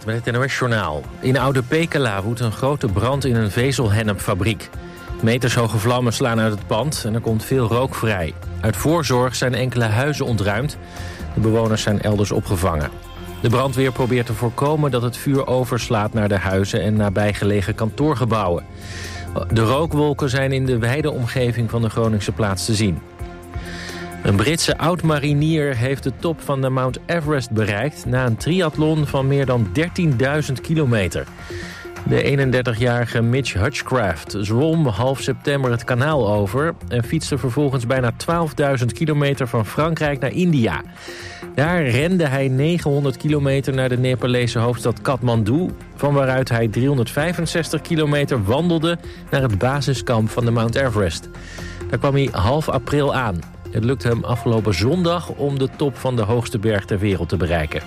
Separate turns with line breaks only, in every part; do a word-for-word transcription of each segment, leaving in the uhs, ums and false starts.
Waterbalgemoed met het N O S-journaal. In Oude Pekela woedt een grote brand in een vezelhennepfabriek. Metershoge vlammen slaan uit het pand en er komt veel rook vrij. Uit voorzorg zijn enkele huizen ontruimd. De bewoners zijn elders opgevangen. De brandweer probeert te voorkomen dat het vuur overslaat naar de huizen en nabijgelegen kantoorgebouwen. De rookwolken zijn in de wijde omgeving van de Groningse plaats te zien. Een Britse oud-marinier heeft de top van de Mount Everest bereikt na een triathlon van meer dan dertienduizend kilometer. De eenendertigjarige Mitch Hutchcraft zwom half september het kanaal over en fietste vervolgens bijna twaalfduizend kilometer van Frankrijk naar India. Daar rende hij negenhonderd kilometer naar de Nepalese hoofdstad Kathmandu, van waaruit hij driehonderdvijfenzestig kilometer wandelde naar het basiskamp van de Mount Everest. Daar kwam hij half april aan. Het lukte hem afgelopen zondag om de top van de hoogste berg ter wereld te bereiken.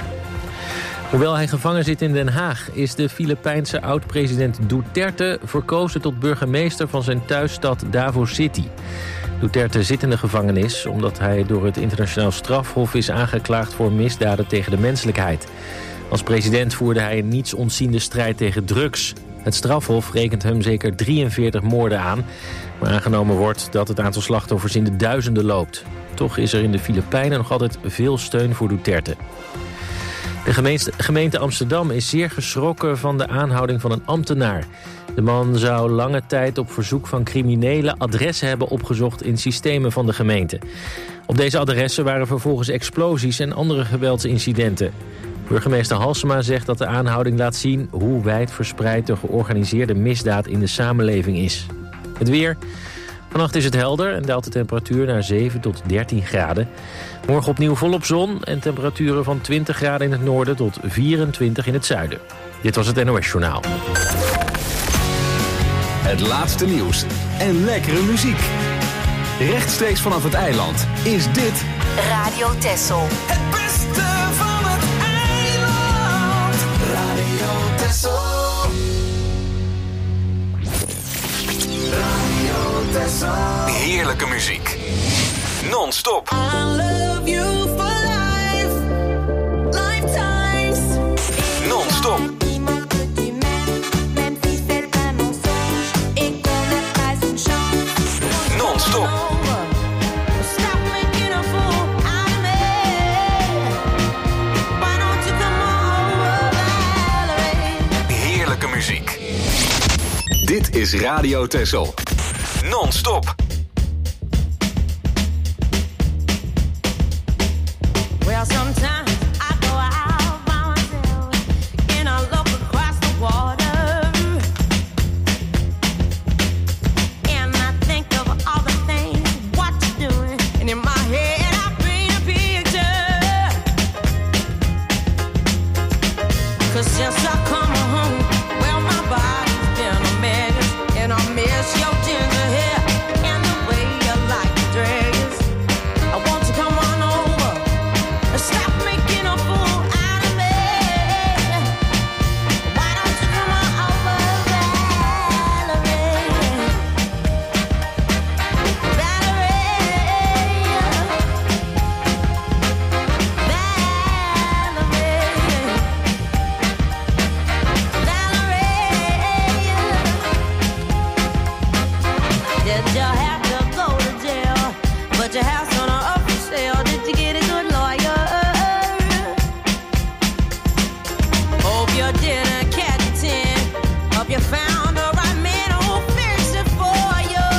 Hoewel hij gevangen zit in Den Haag, is de Filipijnse oud-president Duterte verkozen tot burgemeester van zijn thuisstad Davao City. Duterte zit in de gevangenis omdat hij door het internationaal strafhof is aangeklaagd voor misdaden tegen de menselijkheid. Als president voerde hij een niets ontziende strijd tegen drugs. Het strafhof rekent hem zeker drieënveertig moorden aan, maar aangenomen wordt dat het aantal slachtoffers in de duizenden loopt. Toch is er in de Filipijnen nog altijd veel steun voor Duterte. De gemeente, gemeente Amsterdam is zeer geschrokken van de aanhouding van een ambtenaar. De man zou lange tijd op verzoek van criminelen adressen hebben opgezocht in systemen van de gemeente. Op deze adressen waren vervolgens explosies en andere geweldsincidenten. Burgemeester Halsema zegt dat de aanhouding laat zien hoe wijdverspreid de georganiseerde misdaad in de samenleving is. Het weer. Vannacht is het helder en daalt de temperatuur naar zeven tot dertien graden. Morgen opnieuw volop zon en temperaturen van twintig graden in het noorden tot vierentwintig in het zuiden. Dit was het N O S-journaal.
Het laatste nieuws en lekkere muziek. Rechtstreeks vanaf het eiland is dit
Radio Texel.
Het beste van het eiland. Radio Texel. Radio Texel.
heerlijke muziek. Non-stop.
I love you for life. Lifetimes.
Non-stop. Non-stop. Heerlijke muziek. Dit is Radio Texel. Non-stop.
Well, sometimes I go out by myself and I look across the water and I think of all the things what you're doing, and in my head I paint a picture. 'Cause since I come home, well, my body's been a mess, and I miss your ginger hair and the way you like to dress. I want you to come on over and stop making a fool out of me. Why don't you come on over, Valerie? Valerie, Valerie, Valerie. Did you have to go to jail? But your house on a up for sale. Did you get a good lawyer? Hope you didn't catch a tin. Hope you found the right man who'll fix it for you.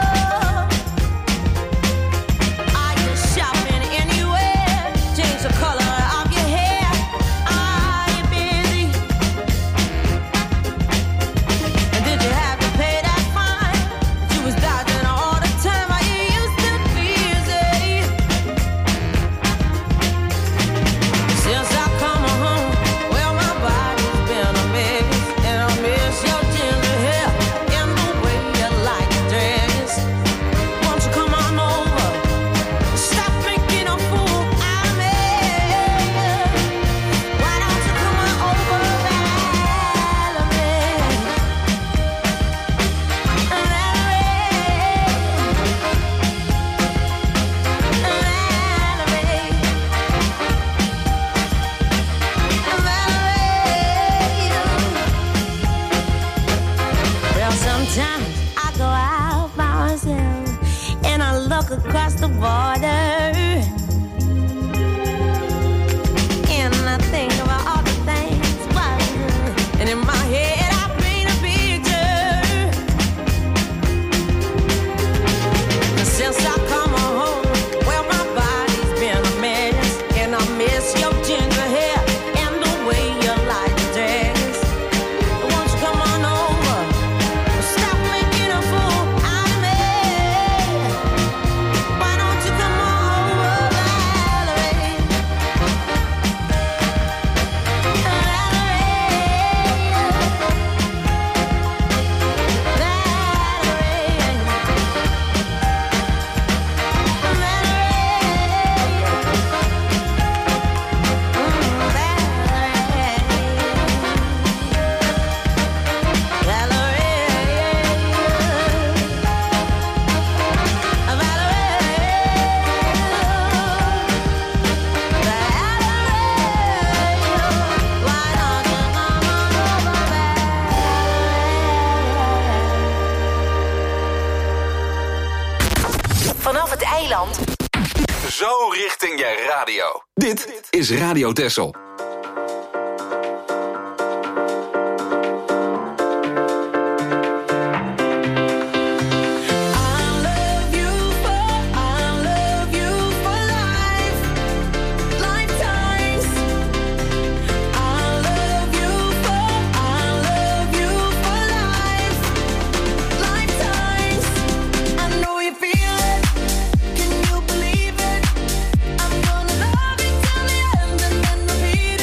Are you shopping anywhere? Change the color of your hair. Are you busy? And did you have to pay that fine? You was dodging all the time. Are you used to busy? Since I come home, well, my body's been across the border. And I think about all the things, but, and in my head I paint a picture. Since I come home, well, my body's been a mess, and I miss your ginger hair and the way you like to dress. Won't you come on over? Stop making a fool out of me. Why don't you come on over, Valerie?
Vanaf het eiland.
Zo richting je radio. Dit is Radio Texel.
Can you believe it? I'm gonna love you till the end and then repeat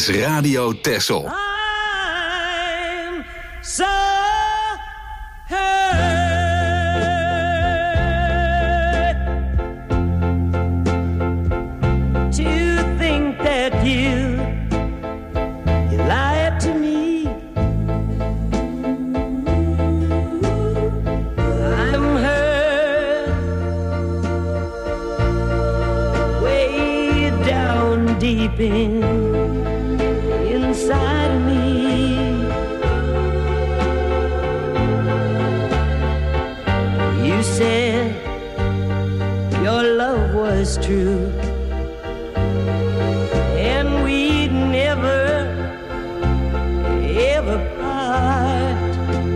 is Radio Texel.
I'm so hurt to think that you you lied to me. I'm hurt way down deep in inside of me. You said your love was true, and we'd never, ever part.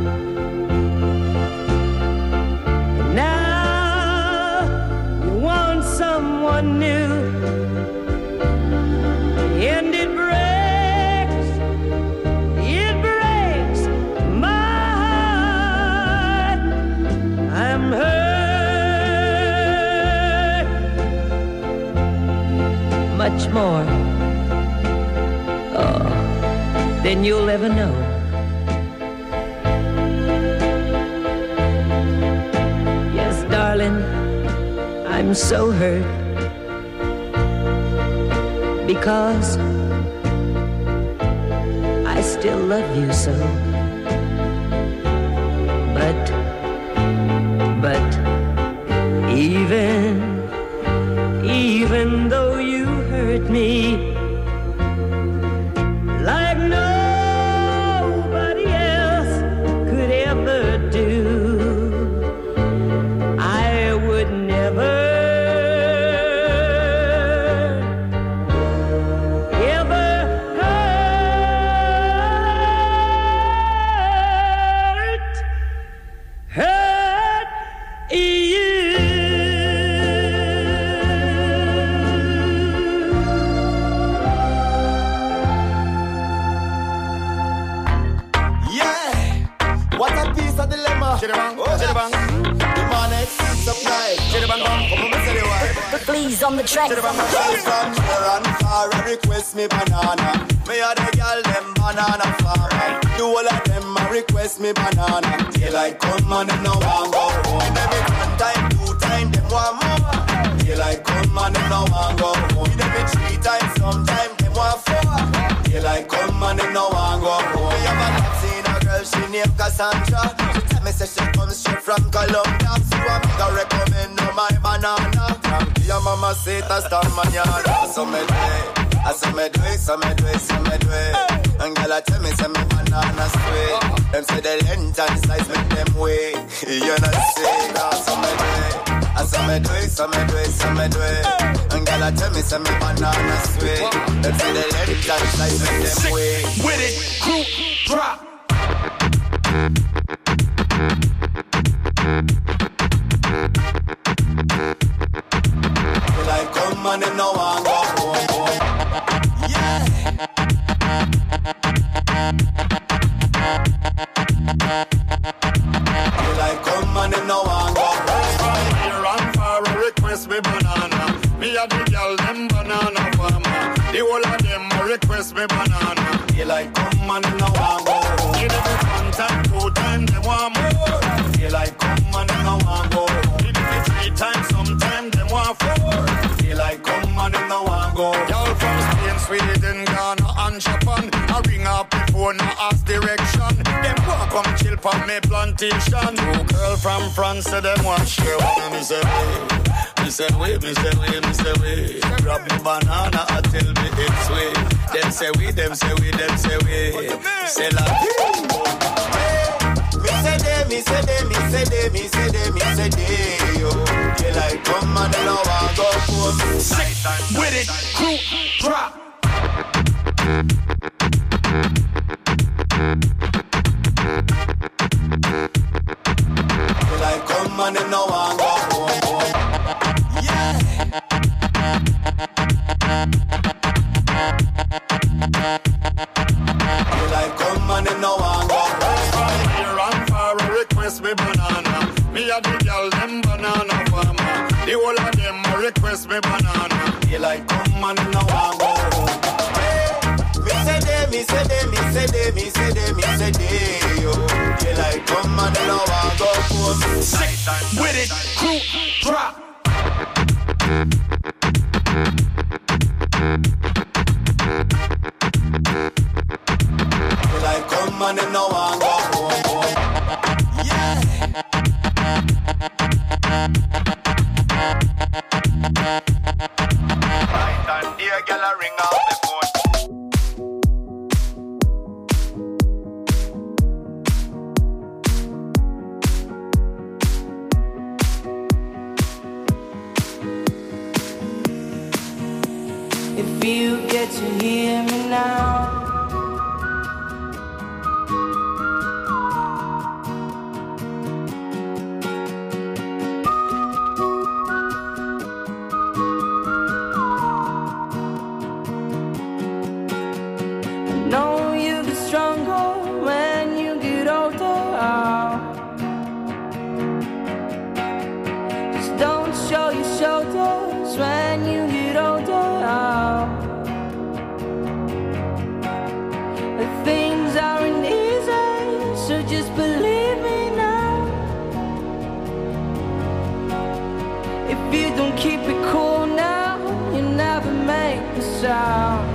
Now you want someone new, and it breaks, it breaks my heart. I'm hurt much more, oh, than you'll ever know. Yes, darling, I'm so hurt because I still love you so. But, but even, even though you hurt me like nobody else could ever do, I would never
Please on the track.
From here and far, request me banana. Me a the girl them banana farmer. Do all of them a request me banana. Daylight come and them no want go home. Every one time, two time, them want more. Daylight come and them no want go home. Every three times, sometime them want four. Daylight come and them no want go home. Me have a love seen a girl, she named Cassandra. She tell me say she comes straight from Colombia. So I make her recommend her my banana. Your mama say ta sta mañana. So me do it, I so me do it, so me do it, so me do it. And girl a tell me say me banana sweet. Them say the length and size make them wait. You know say that, so me do it, I so me do it, so me do it, so me do it. And girl a tell me say me banana sweet. Them say the length and size make them wait.
With it, crew, drop.
Like come and them no want go home. Yeah. Like come and them no want go home.
Here and far request me banana. Me a the girl them banana farmer. The whole of them request me banana.
Like come and them no want go home.
Give them one time, two time, they want more.
Like come and them no want go home.
Give them three times, sometime they want four.
Like come and them no want go.
Y'all from Spain, Sweden, Ghana and Japan. I ring up before no ask direction. Them walk come chill for me plantation. Two girl from France say them want share one. Me say wait, me say wait, me say wait, me say wait. Grab me banana and tell me it's sweet. Them say we, them say we, them say we. Say like
me say they, me say they, me say they, me say they, me say they. Yo, they like come and them no want go home.
Sick with it, crew, drop.
They like come and them no want go home. Yeah. They like come and them no want go home.
Here and far request me banana. Me a the girl them banana farmer. The whole of them request me banana.
They like come and them no want go home. Me say day, yo. Daylight come and they don't want go home.
Sick with it, crew drop.
Daylight come and they don't want go home. Yeah. Right and dear girl, I ring out the phone.
If you get to hear me now, I know you get stronger when you get older. Just don't show your shoulders when you get older. Things aren't easy, so just believe me now. If you don't keep it cool now, you never make a sound.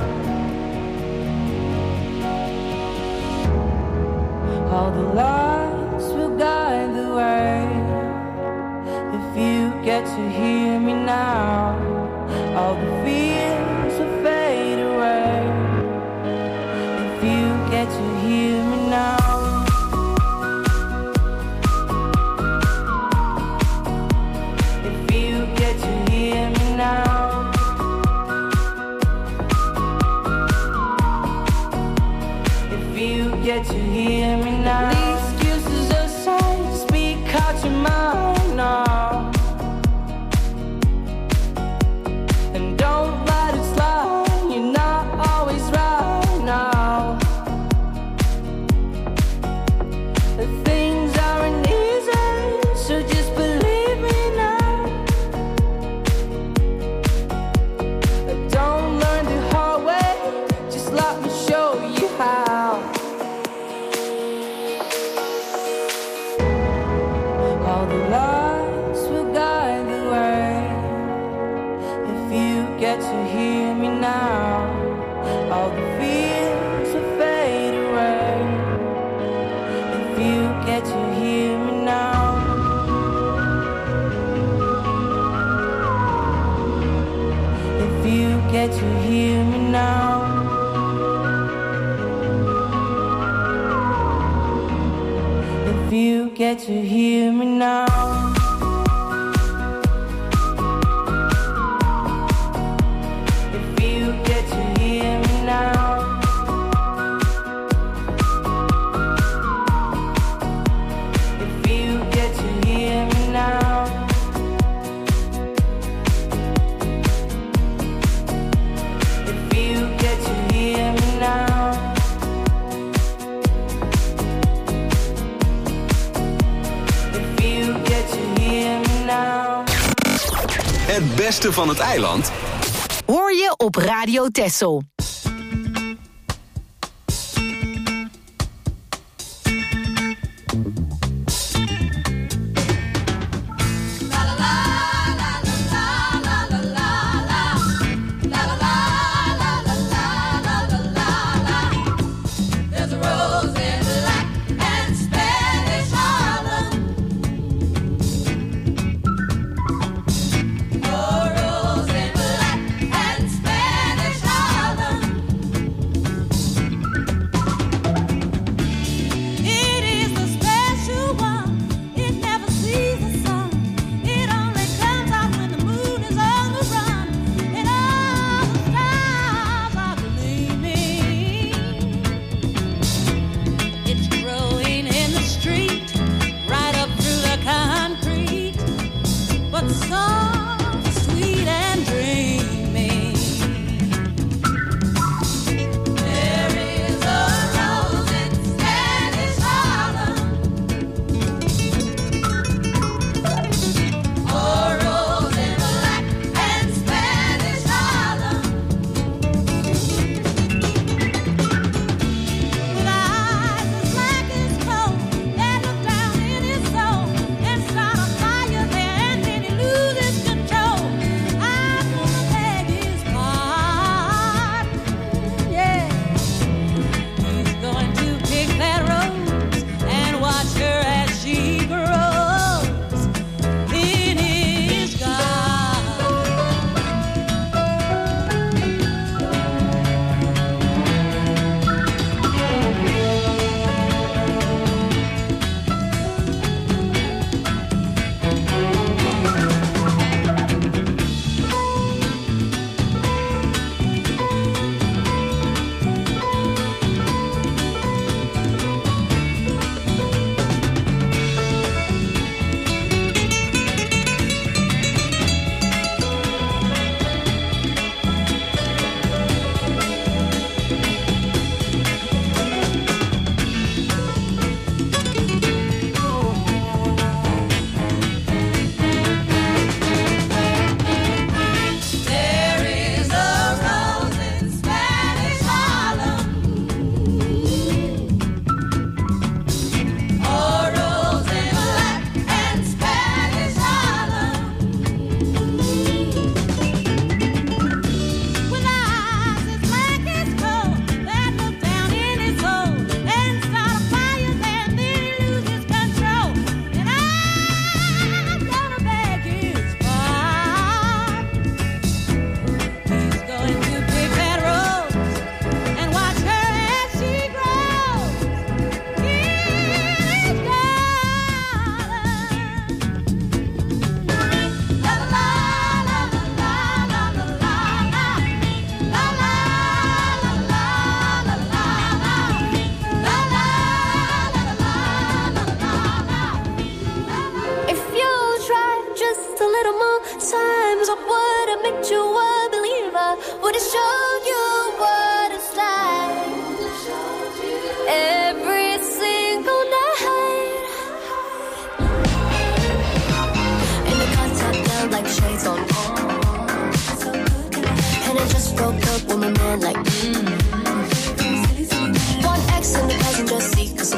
All the lights will guide the way. If you get to hear me now, all the fears will fade away. If you get to hear me now, if you get to hear me now, if you get to hear me now, the excuses aside, speak out your mind now, and don't let it slide. You're not always right now. Things aren't easy, so just believe me now. Don't learn the hard way, just let me show you how. All the lights will guide the way. If you get to hear me now, all the fears will fade away. If you get to hear me now, if you get to hear me now, if you get to hear me now, if you get to hear me now.
Het beste van het eiland
hoor je op Radio Texel.
Rose in black and Spanish Harlem.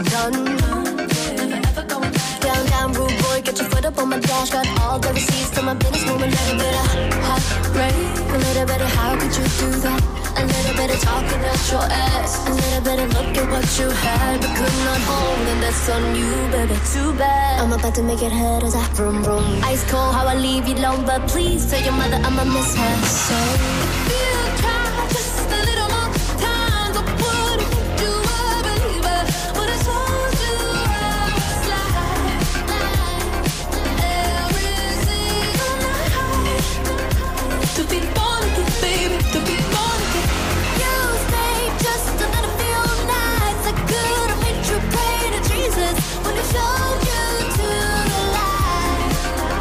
I'm done. Down, down, rude boy, get your foot up on my dash. Got all the receipts to my business, move a little bit of hot rain. A little bit of how could you do that? A little bit of talking at your ass. A little bit of look at what you had but could not hold, and that's on you, baby. Too bad. I'm about to make it hurt as I vroom vroom. Ice cold, how I leave you alone, but please tell your mother I'ma miss her. So if you try just a little more time, I would've made you a believer. Would've told you I was lying every single night. To be born again, baby, to be born again. You stayed just a little few nights. I could've made you pray to Jesus. Would've showed you to the light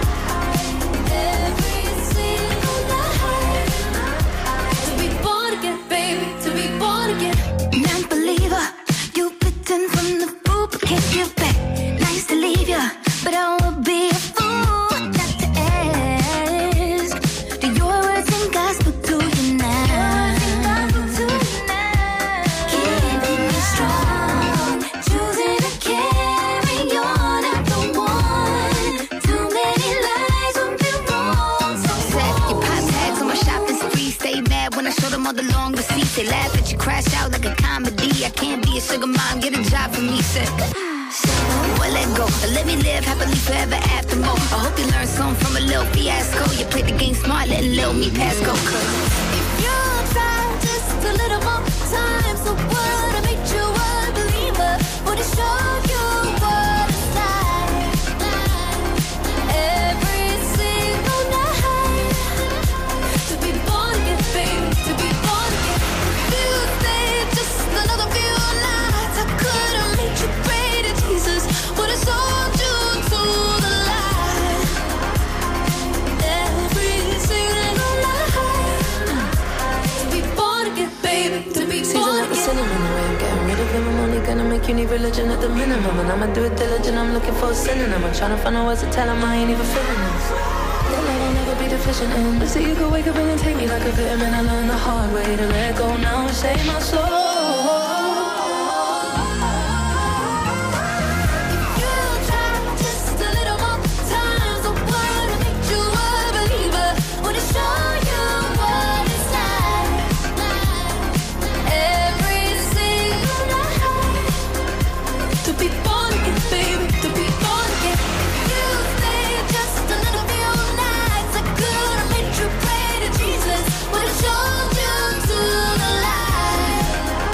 every single night. To be born again, baby, to be born again. Non-believer, you bitten from the poop, can't give back. Nice to leave ya, but I would be a fool not to ask. Do your words and gospel to you now? Keeping you strong, choosing to carry on after one. Too many lies would be wrong. So
Set your pop tags on my shopping spree. Stay mad when I show them all the long receipts. They laugh at you, crash out like a comedy. I can't be a sugar mom, get a job for me. Said, well, let go, let me live happily forever after more. I hope you learned something from a little fiasco. You played the game smart, letting little me pass go. Cause
if you try just a little more time, so would've made you a believer. Would've showed you what it's like every single night. To be born again, baby, to be born again. You stayed just another few nights. I could've made you pray to Jesus. Would've sold you to the light every single night. To be born again, baby, to be born again.
Sinning in the way I'm getting rid of him. I'm only gonna make you need religion at the minimum. And I'ma do it diligent, I'm looking for a synonym. I'm trying to find out words to tell him I ain't even feeling this. That love I'll never be deficient in. But see, you could wake up and then take me like a vitamin. I learned the hard way to let go now and save my soul.
You try just a little more time, so would've made you a believer. Would've shown you what it's like every single night. To be born again, baby, to be born again. You stayed just a little few nights. I could've made you pray to Jesus. Would've showed you to the light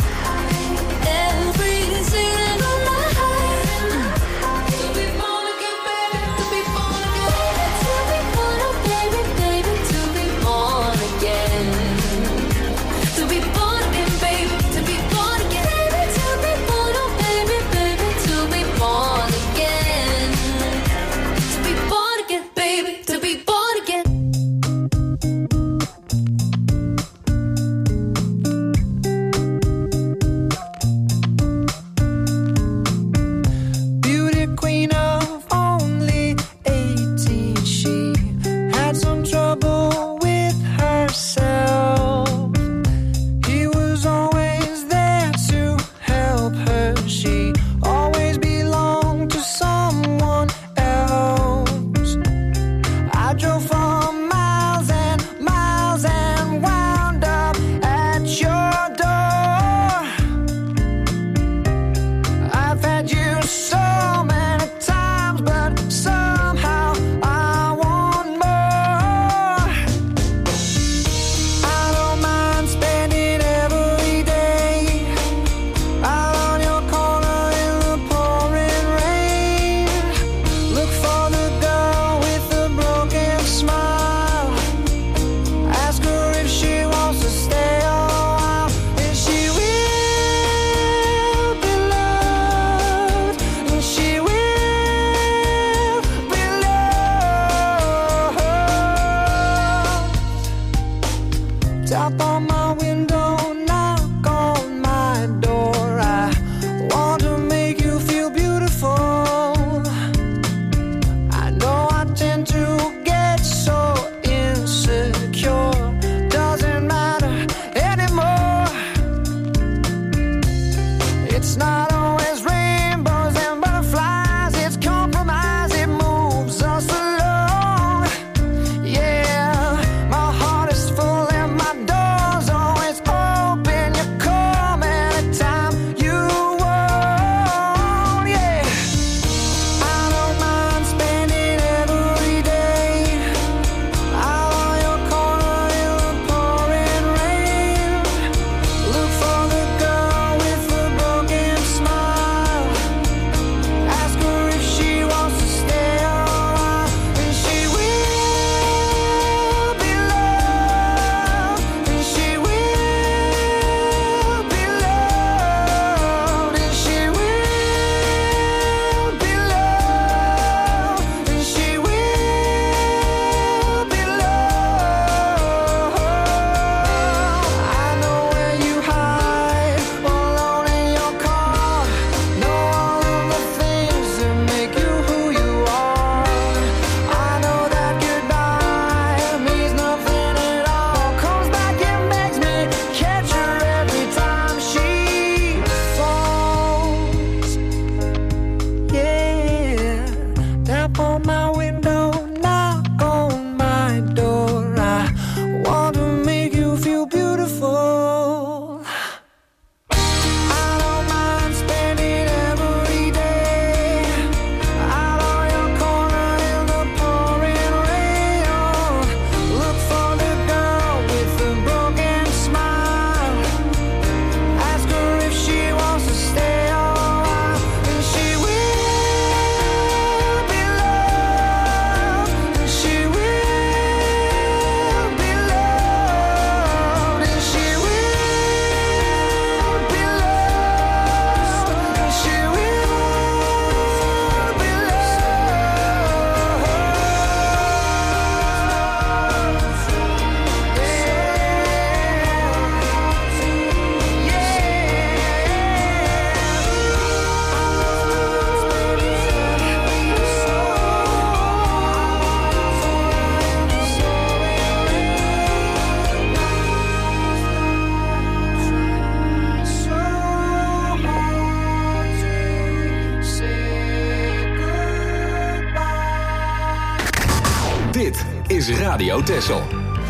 is Radio Texel.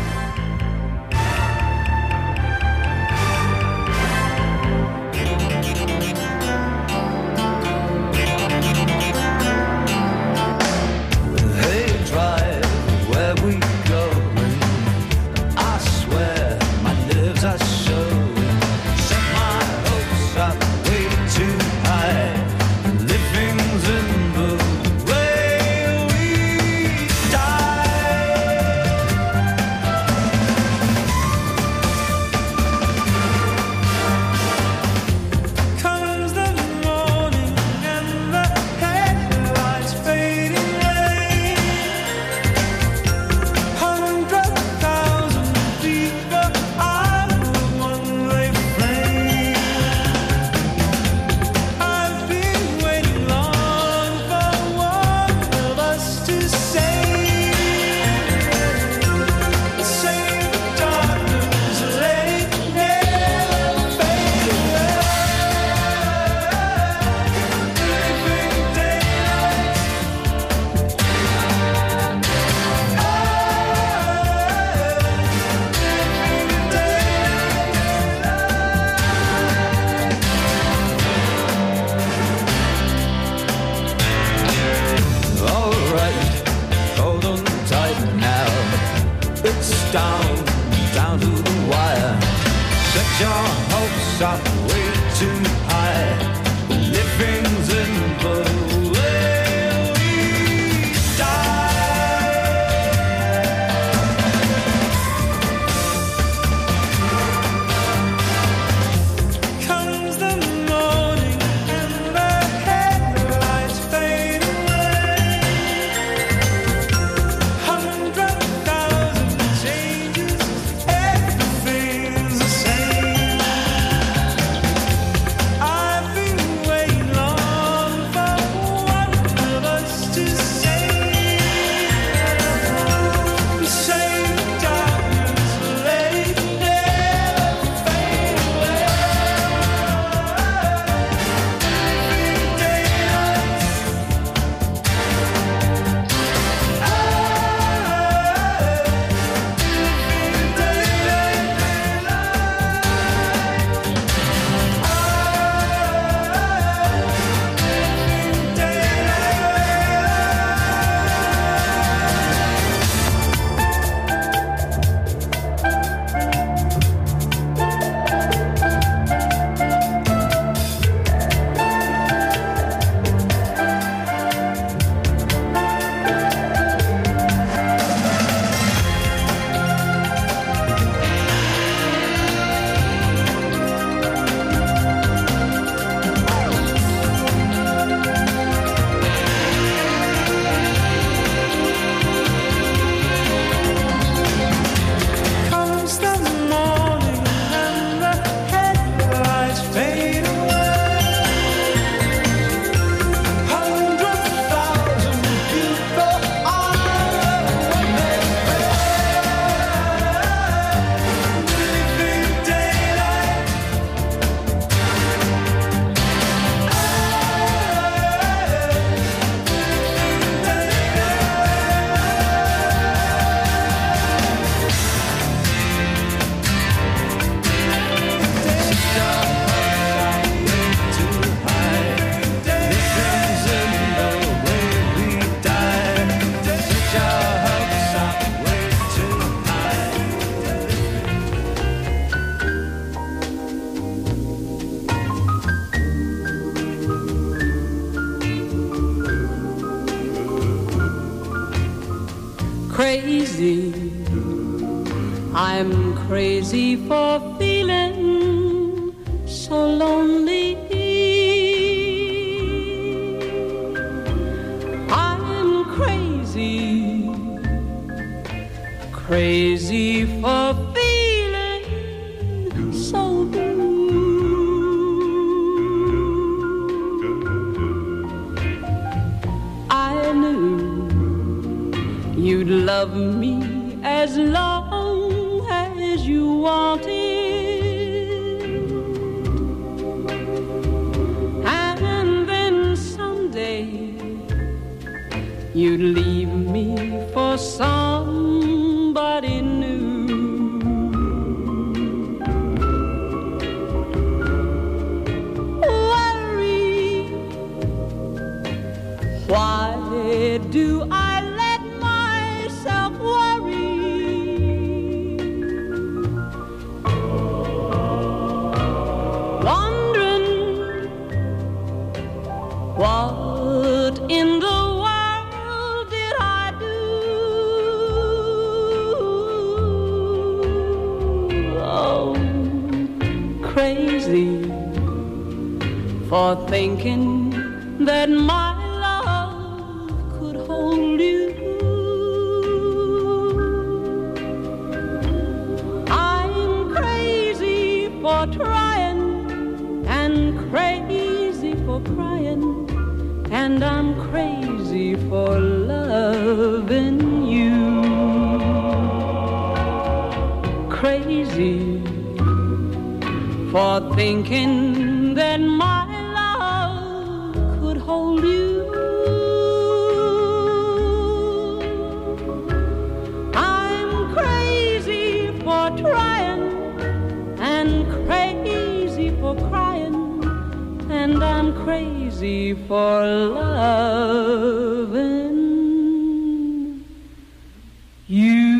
Crazy, I'm crazy for feeling so lonely. I'm crazy, crazy for feeling so blue. I knew you'd love me as long as you wanted, and then someday you'd leave me for some Why do I let myself worry? Wondering what in the world did I do? Oh, crazy for thinking that my love could hold you. I'm crazy for trying and crazy for crying, and I'm crazy for loving you. Crazy for thinking that my hold you. I'm crazy for trying and crazy for crying, and I'm crazy for loving you.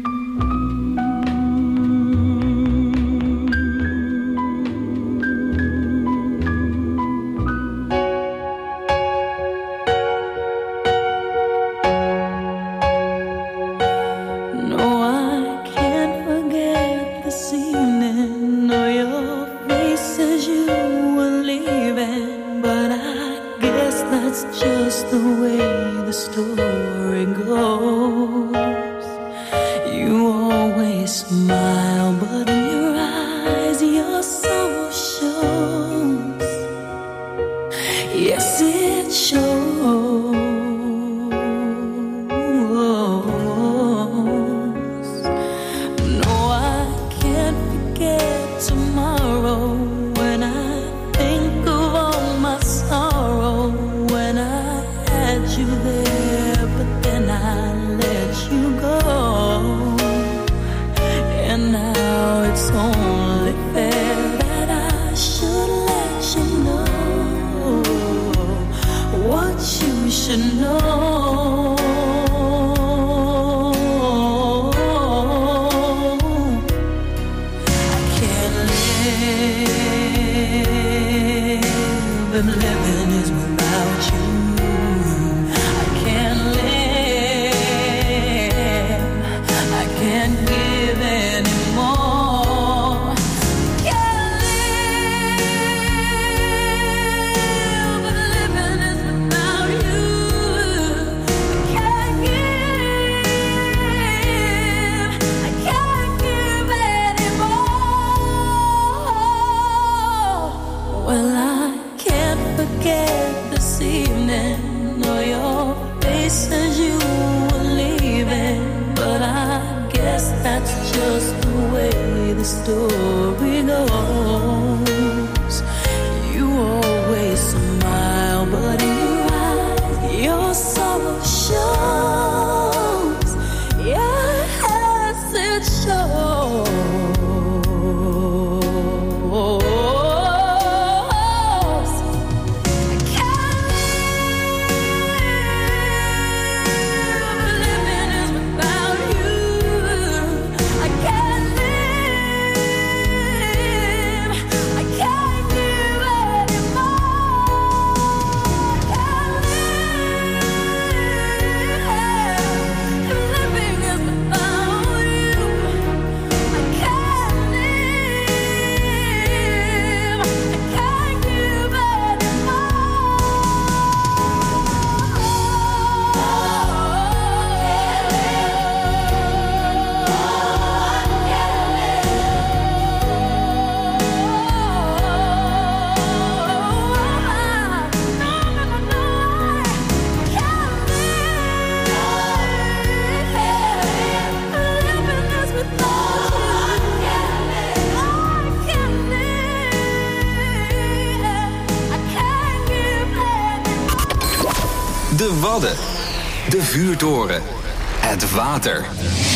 De Wadden, de vuurtoren, het water.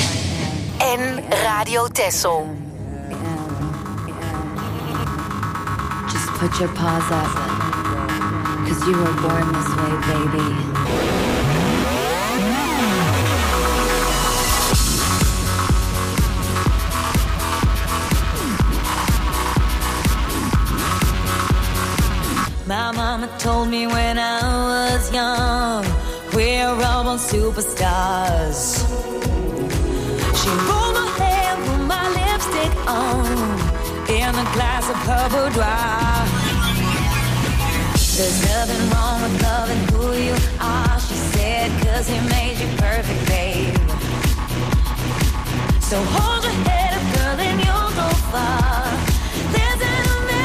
En Radio Texel.
Just put your paws up, 'cause you were born this way, baby. My mama told me when I was young, we're all born superstars. She rolled my hair, put my lipstick on, in a glass of her boudoir. There's nothing wrong with loving who you are, she said, cause he made you perfect, babe. So hold your head up, girl, and you'll go far. There's an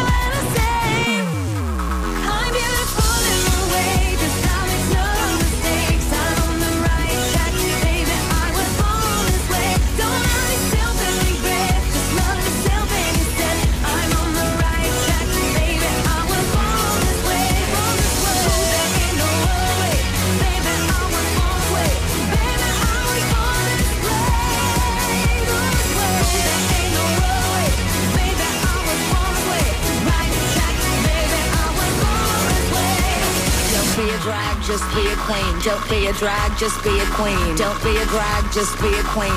just be a queen. Don't be a drag, just be a queen. Don't be a drag, just be a queen.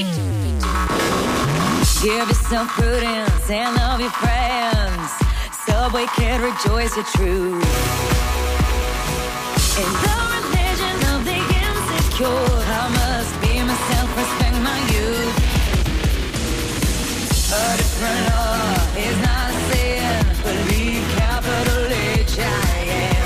Give yourself prudence and love your friends. Subway kid, rejoice your truth. In the religion of the insecure, I must be myself, respect my youth. A different law is not a sin. Believe capital H I am.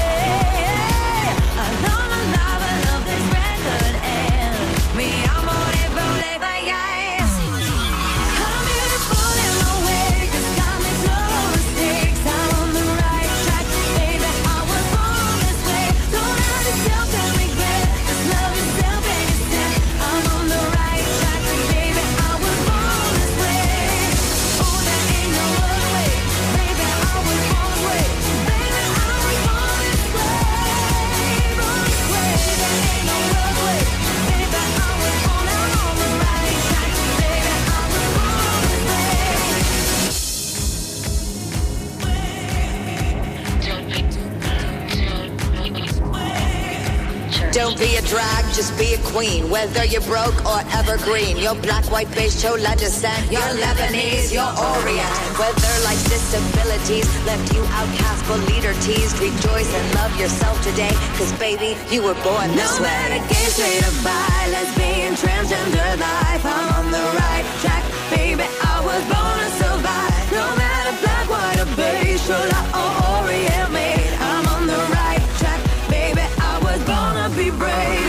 Don't be a drag, just be a queen. Whether you're broke or evergreen, you're black, white, beige, chola descent, you're Lebanese, you're Orient. Whether life's disabilities left you outcast but leader teased, rejoice and love yourself today, cause baby, you were born this
no
way.
No matter gay, straight or bi, lesbian, transgender life, I'm on the right track, baby, I was born to survive. No matter black, white or beige, chola or Orient made, I'm on the right track, baby, I was born to be brave.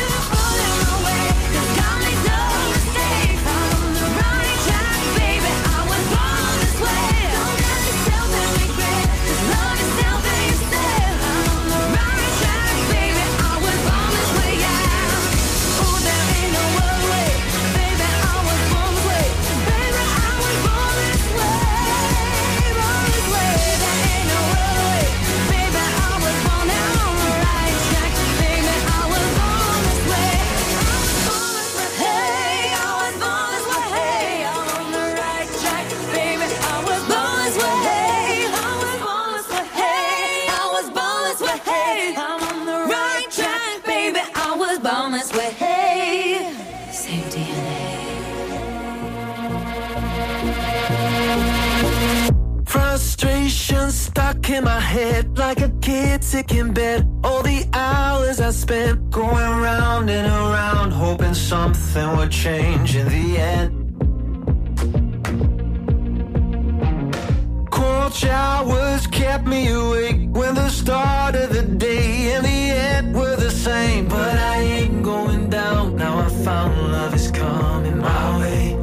In my head like a kid sick in bed. All the hours I spent going round and around, hoping something would change in the end. Cold showers kept me awake when the start of the day and the end were the same. But I ain't going down, now I found love is coming my way.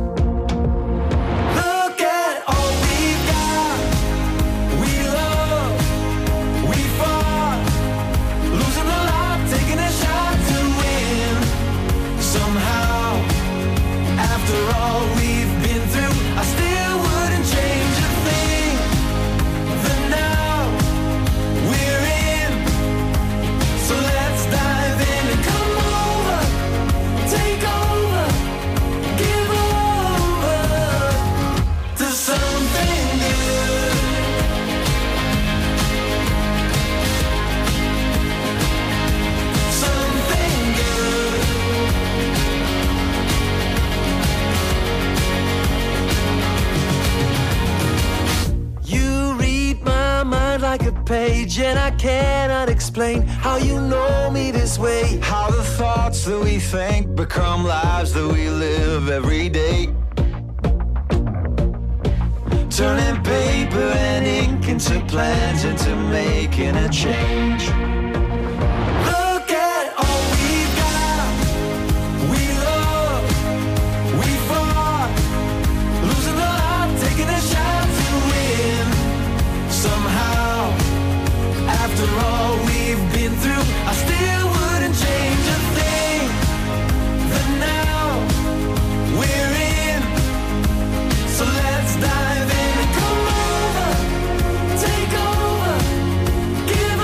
After all we've been through, I still wouldn't change a thing. The now we're in I cannot explain how you know me this way. How the thoughts that we think become lives that we live every day. Turning paper and ink into plans, into making a change. Look at all we've got. We love, we fought, losing a lot, taking a shot to win. Somehow, after all we've been through, I still wouldn't change a thing. That now we're in, so let's dive in. Come over, take over, give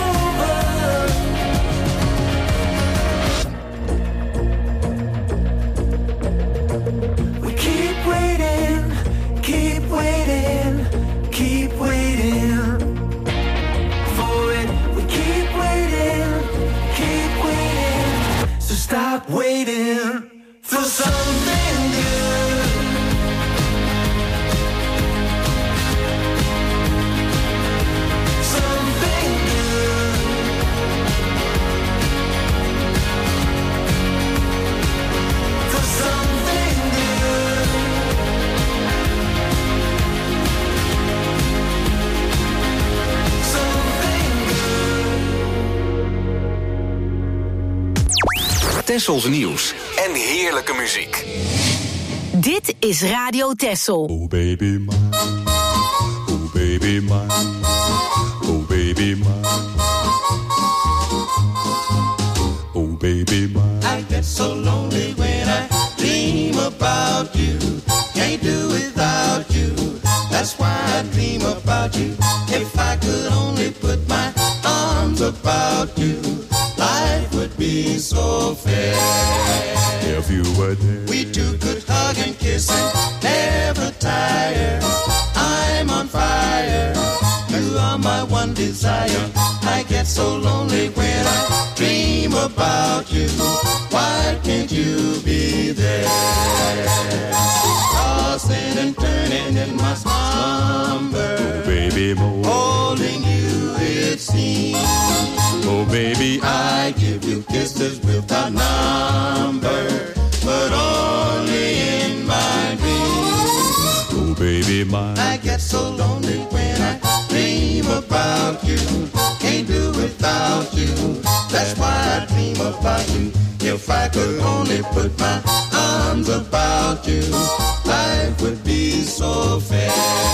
over. We keep waiting, keep waiting, keep waiting for it. We keep waiting, keep waiting. So stop waiting for something good. Something good. For something good. Something good.
Tessels nieuws en heerlijke muziek.
Dit is Radio Tessel.
Oh baby mine, oh baby mine, oh baby mine, oh baby mine.
I get so lonely when I dream about you. Can't do without you. That's why I dream about you. If I could only put my arms about you, life would be so fair.
If you were there,
we two could hug and kiss and never tire. I'm on fire. You are my one desire. I get so lonely when I dream about you. Why can't you be there? Tossing and turning in my slumber.
oh baby more,
Holding you it seems.
oh baby
I give you kisses without number, but only in my dreams.
oh baby mine.
I get so lonely when I dream about you. Can't do without you. That's why I dream about you. If I could only put my arms about you, life would be so fair.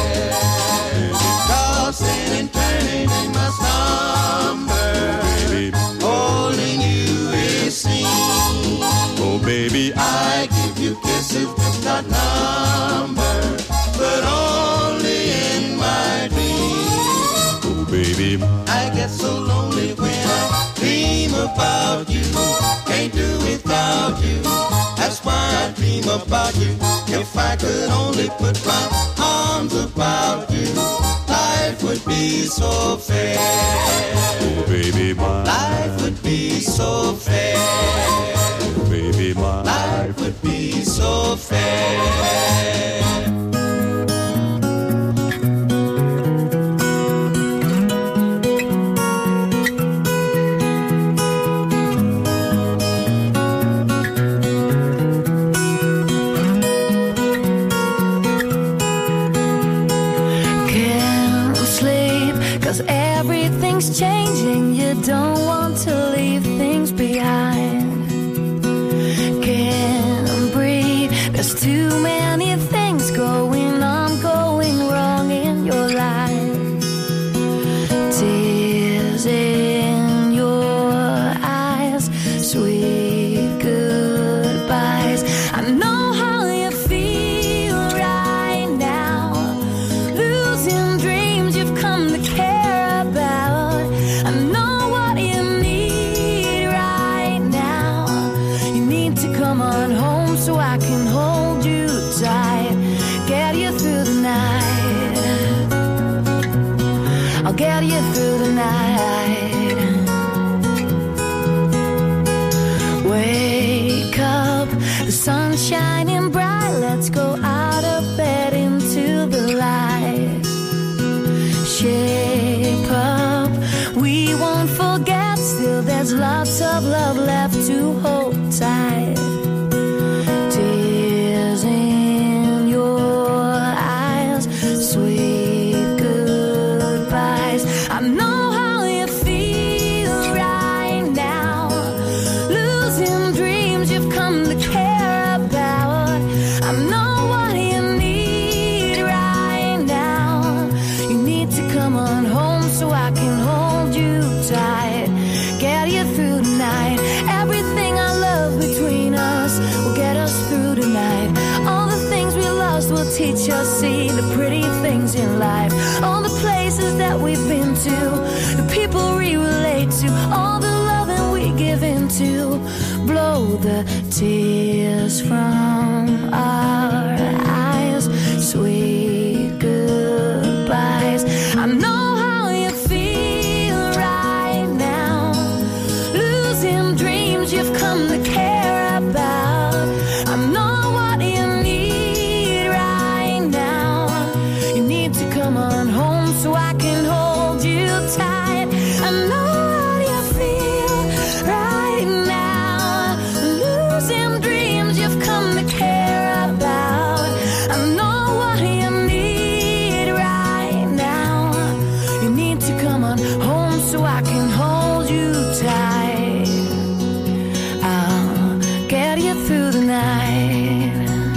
Tossing and turning in my slumber, holding you it seems.
oh baby
I give you kisses without number, but only in my dreams.
oh baby mine.
I get so lonely when I dream about you. Can't do without you. That's why I dream about you. If I could only put my arms about you, life would be so fair.
oh baby mine.
Life would be so fair.
oh baby mine.
Life would be so fair.
Everything's changing, you don't want to leave things behind. Can't breathe, there's too many things going on, going wrong in your life. Tears in your eyes, sweet goodbyes. I know how you feel right now, losing dreams you've come to care. So I can hold you tight, get you through the night. I'll get you through the night. Wake up, the sun's shining bright. Let's go out of bed into the light. Shape up,
yet still there's lots of love left to hold tight. Tears in your eyes, sweet goodbyes. I know how you feel right now, losing dreams you've come to care about. I know what you need right now. You need to come on home so I can hold you tight, get you through the night. Everything I love between us will get us through tonight. All the things we lost will teach us, see the pretty things in life. All the places that we've been to, the people we relate to, all the loving we give into. Blow the tears from our eyes, sweet goodbyes. I know how you feel right now, losing dreams you've come to care about. I know what you need right now. You need to come on home so I can hold you tight. I know how you feel right now, losing dreams you've come to care about. I know what you need right now. You need to come on home so I can hold you tight. I'll get you through the night.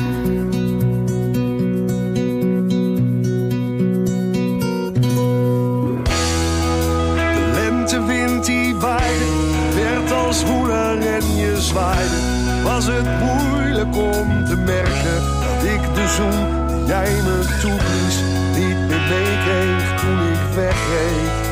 De lentewind die waaide, werd als woeler en je zwaaide. Was het moeilijk om te merken dat ik de zoen die jij me toeblies niet meer meekreeg toen ik wegreed.